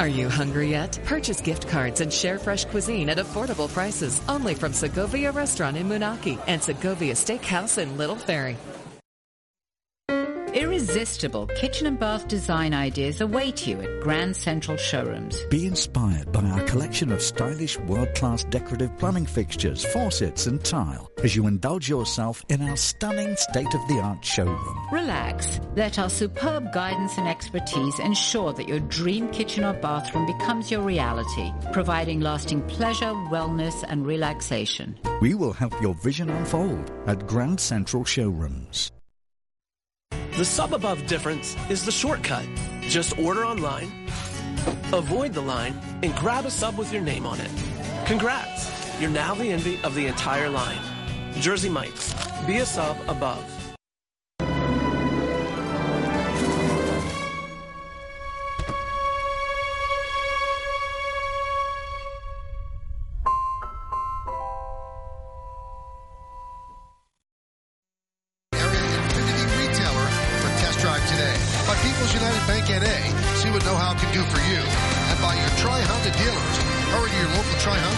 Are you hungry yet? Purchase gift cards and share fresh cuisine at affordable prices only from Segovia Restaurant in Moonachie and Segovia Steakhouse in Little Ferry. Irresistible kitchen and bath design ideas await you at Grand Central Showrooms. Be inspired by our collection of stylish world-class decorative plumbing fixtures, faucets and tile as you indulge yourself in our stunning state-of-the-art showroom. Relax. Let our superb guidance and expertise ensure that your dream kitchen or bathroom becomes your reality, providing lasting pleasure, wellness and relaxation. We will help your vision unfold at Grand Central Showrooms. The sub above difference is the shortcut. Just order online, avoid the line, and grab a sub with your name on it. Congrats! You're now the envy of the entire line. Jersey Mike's. Be a sub above. Bank NA, see what know-how can do for you. And by your Tri-Honda dealers. Hurry to your local Tri-Honda